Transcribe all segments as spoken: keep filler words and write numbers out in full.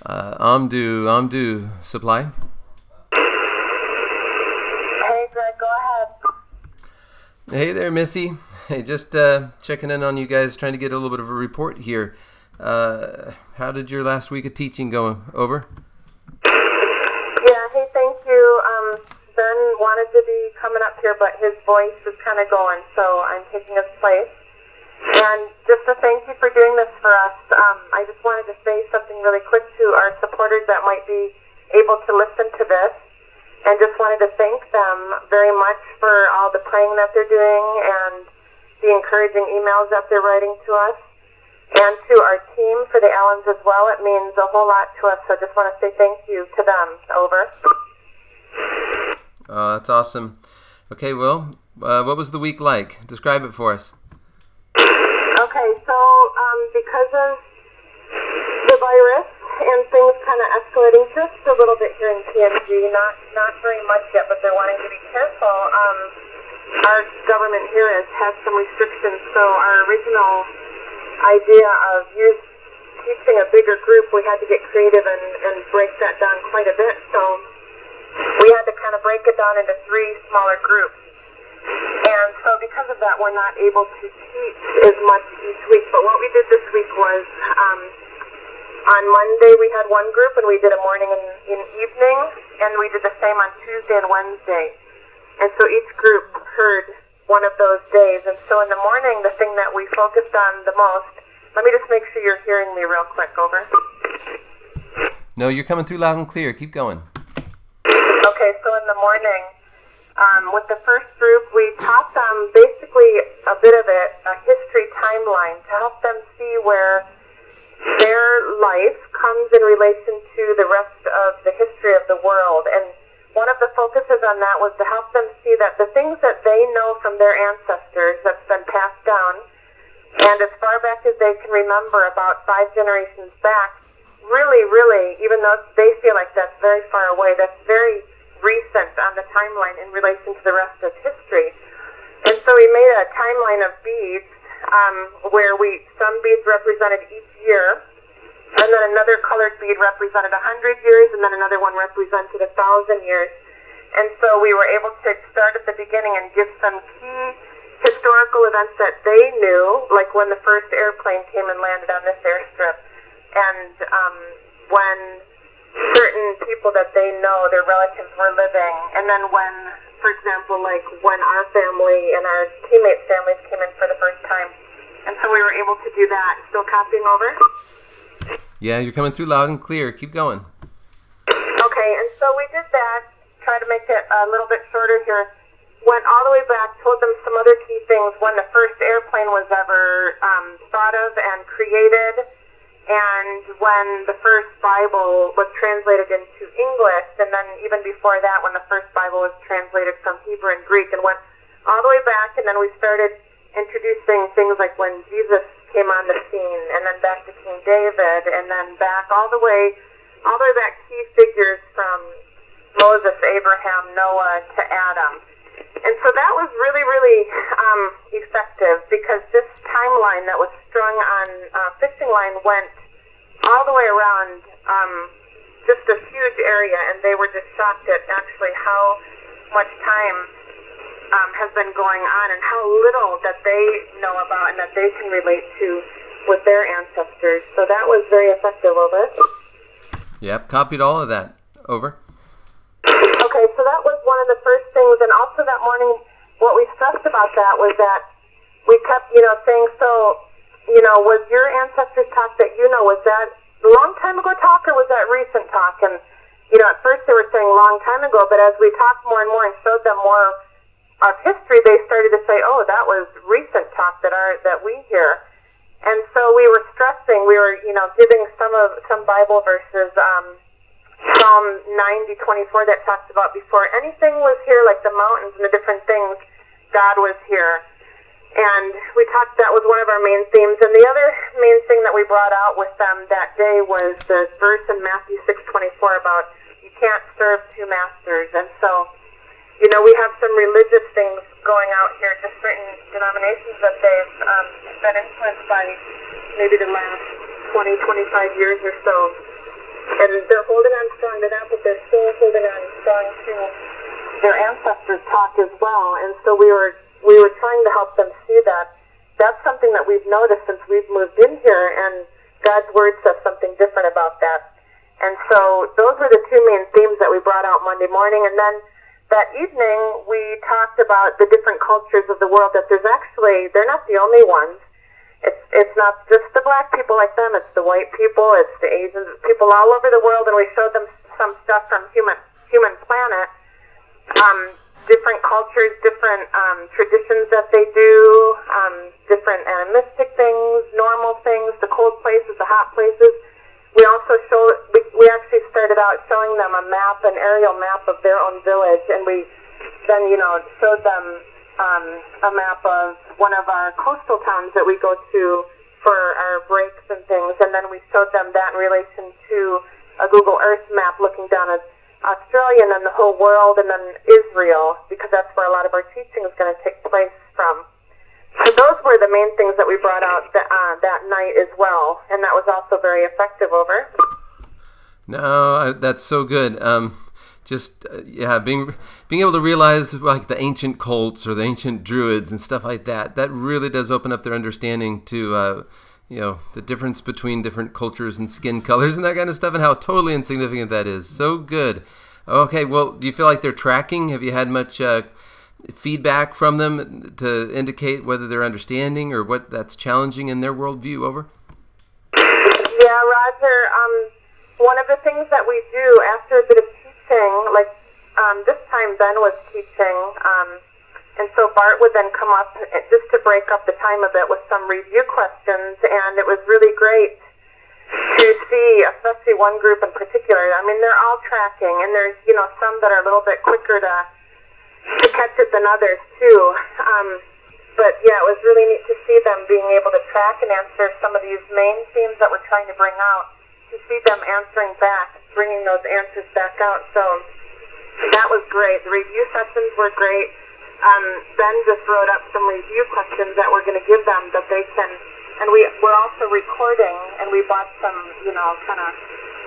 Uh, Omdu, Omdu Supply. Hey, Greg, go ahead. Hey there, Missy. Hey, just uh, checking in on you guys, trying to get a little bit of a report here. Uh, how did your last week of teaching go? Over? Yeah, hey, thank you. Um, Ben wanted to be coming up here, but his voice is kind of going, so I'm taking his place. And just to thank you for doing this for us, um, I just wanted to say something really quick to our supporters that might be able to listen to this, and just wanted to thank them very much for all the praying that they're doing and the encouraging emails that they're writing to us, and to our team for the Allens as well. It means a whole lot to us, so I just want to say thank you to them. Over. Oh, that's awesome. Okay, well, uh, what was the week like? Describe it for us. Okay, so um, because of the virus and things kind of escalating just a little bit here in P N G, not not very much yet, but they're wanting to be careful. Um, our government here has had some restrictions, so our original idea of youth teaching a bigger group, we had to get creative and, and break that down quite a bit. So we had to kind of break it down into three smaller groups. And so because of that, we're not able to teach as much each week. But what we did this week was, um, on Monday we had one group, and we did a morning and, and evening, and we did the same on Tuesday and Wednesday. And so each group heard one of those days. And so in the morning, the thing that we focused on the most, let me just make sure you're hearing me real quick, over. No, you're coming through loud and clear. Keep going. Okay, so in the morning, Um, with the first group, we taught them basically a bit of it, a history timeline, to help them see where their life comes in relation to the rest of the history of the world. And one of the focuses on that was to help them see that the things that they know from their ancestors that's been passed down, and as far back as they can remember, about five generations back, really, really, even though they feel like that's very far away, that's very recent on the timeline in relation to the rest of history. And so we made a timeline of beads um, where we some beads represented each year, and then another colored bead represented a hundred years, and then another one represented a thousand years. And so we were able to start at the beginning and give some key historical events that they knew, like when the first airplane came and landed on this airstrip, and um, when certain people that they know, their relatives, were living. And then when, for example, like when our family and our teammates' families came in for the first time. And so we were able to do that. Still copying over? Yeah, you're coming through loud and clear. Keep going. Okay, and so we did that, try to make it a little bit shorter here. Went all the way back, told them some other key things, when the first airplane was ever um, thought of and created, and when the first Bible was translated into English, and then even before that, when the first Bible was translated from Hebrew and Greek, and went all the way back, and then we started introducing things like when Jesus came on the scene, and then back to King David, and then back all the way, all the way back key figures from Moses, Abraham, Noah, to Adam. And so that was really, really um, effective, because this timeline that was strung on uh, fishing line went all the way around um, just a huge area, and they were just shocked at actually how much time um, has been going on and how little that they know about and that they can relate to with their ancestors. So that was very effective, over. Yep, copied all of that. Over. Okay, so that was one of the first things, and also that morning, what we stressed about that was that we kept, you know, saying, so, you know, was your ancestors' talk that you know, was that a long time ago talk, or was that recent talk? And, you know, at first they were saying long time ago, but as we talked more and more and showed them more of history, they started to say, oh, that was recent talk that our that we hear. And so we were stressing, we were, you know, giving some of some Bible verses, um, Psalm ninety twenty-four that talks about before anything was here, like the mountains and the different things, God was here. And we talked, that was one of our main themes. And the other main thing that we brought out with them that day was the verse in Matthew six twenty-four about you can't serve two masters. And so, you know, we have some religious things going out here, just certain denominations that they've um, been influenced by maybe the last twenty, twenty-five years or so. And they're holding on strong to that, but they're still holding on strong to their ancestors' talk as well. And so we were we were trying to help them see that. That's something that we've noticed since we've moved in here, and God's Word says something different about that. And so those were the two main themes that we brought out Monday morning. And then that evening, we talked about the different cultures of the world, that there's actually, they're not the only ones. It's it's not just the black people like them, it's the white people, it's the Asian people all over the world, and we showed them some stuff from Human Human Planet. Um, different cultures, different um, traditions that they do, um, different animistic things, normal things, the cold places, the hot places. We also show, we, we actually started out showing them a map, an aerial map of their own village, and we then, you know, showed them um, a map of one of our coastal towns that we go to for our breaks and things, and then we showed them that in relation to a Google Earth map looking down at Australia and then the whole world, and then Israel, because that's where a lot of our teaching is going to take place from. So those were the main things that we brought out that, uh, that night as well, and that was also very effective. Over. No, I, that's so good. Um, just uh, yeah, being being able to realize like the ancient cults or the ancient druids and stuff like that. That really does open up their understanding to uh, you know, the difference between different cultures and skin colors and that kind of stuff, and how totally insignificant that is. So good. Okay, well, do you feel like they're tracking? Have you had much uh, feedback from them to indicate whether they're understanding or what that's challenging in their worldview? Over. Yeah, Roger. Um, one of the things that we do after a bit of teaching, like um, this time Ben was teaching, um, and so Bart would then come up just to break up the time a bit with some review questions, and it was really great to see, especially one group in particular. I mean, they're all tracking, and there's, you know, some that are a little bit quicker to to catch it than others too. Um, but yeah, it was really neat to see them being able to track and answer some of these main themes that we're trying to bring out, to see them answering back, bringing those answers back out. So that was great. The review sessions were great. Um, Ben just wrote up some review questions that we're going to give them that they can, and we, we're also recording, and we bought some, you know, kind of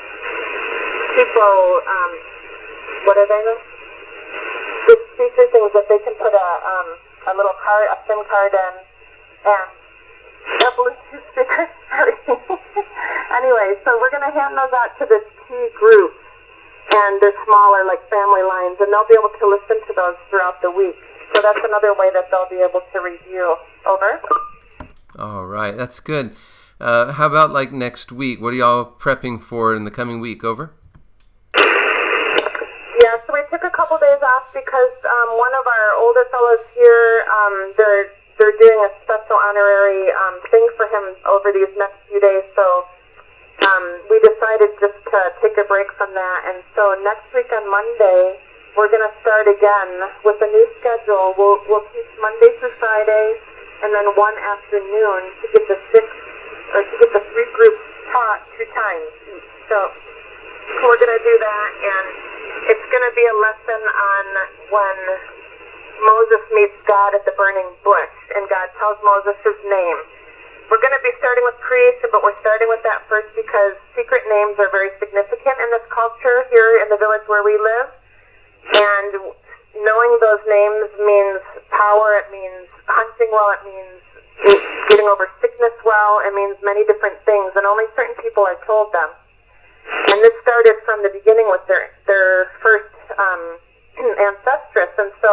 people, um, what are they? The speaker things that they can put a, um, a little card, a SIM card in, and a Bluetooth speaker. Sorry. Anyway, so we're going to hand those out to this key group, and they're smaller, like family lines, and they'll be able to listen to those throughout the week. So that's another way that they'll be able to review. Over. All right, that's good. Uh, how about like next week? What are y'all prepping for in the coming week? Over. Yeah, so we took a couple days off because um, one of our older fellows here, um, they're they're doing a special honorary um, thing for him over these next few days. So um, we decided just to take a break from that, and so next week on Monday, we're going to start again with a new schedule. We'll we'll teach Monday through Friday, and then one afternoon to get the six or to get the three groups taught two times each. So we're going to do that, and it's going to be a lesson on when Moses meets God at the burning bush, and God tells Moses his name. We're going to be starting with creation, but we're starting with that first because secret names are very significant in this culture here in the village where we live. And knowing those names means power, it means hunting well, it means getting over sickness well, it means many different things, and only certain people are told them. And this started from the beginning with their, their first um, ancestress, and so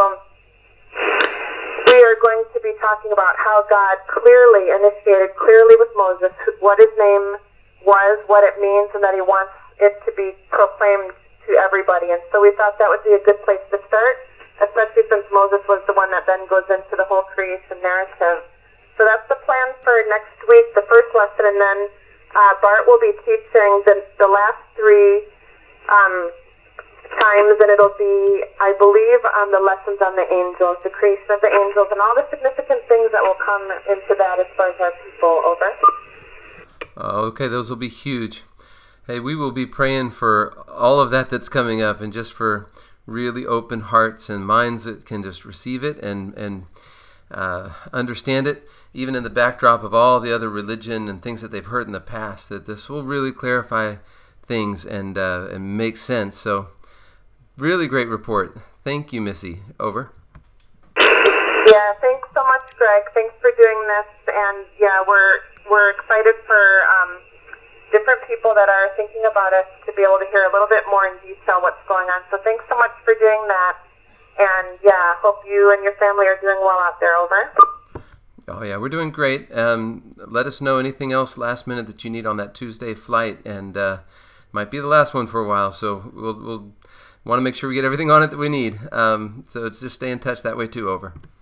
we are going to be talking about how God clearly initiated, clearly with Moses, what his name was, what it means, and that he wants it to be proclaimed to everybody. And so we thought that would be a good place to start, especially since Moses was the one that then goes into the whole creation narrative. So that's the plan for next week, the first lesson, and then uh, Bart will be teaching the, the last three um, times, and it'll be, I believe, on the lessons on the angels, the creation of the angels, and all the significant things that will come into that as far as our people. Over. Uh, okay, those will be huge. Hey, we will be praying for all of that that's coming up, and just for really open hearts and minds that can just receive it and and uh, understand it, even in the backdrop of all the other religion and things that they've heard in the past, that this will really clarify things and uh, and make sense. So really great report. Thank you, Missy. Over. Yeah, thanks so much, Greg. Thanks for doing this. And yeah, we're we're excited for um, different people that are thinking about us to be able to hear a little bit more in detail what's going on. So thanks so much for doing that. And yeah, hope you and your family are doing well out there. Over. Oh yeah, we're doing great. Um, let us know anything else last minute that you need on that Tuesday flight, and uh, might be the last one for a while. So we'll we'll want to make sure we get everything on it that we need. Um, so it's just stay in touch that way too. Over.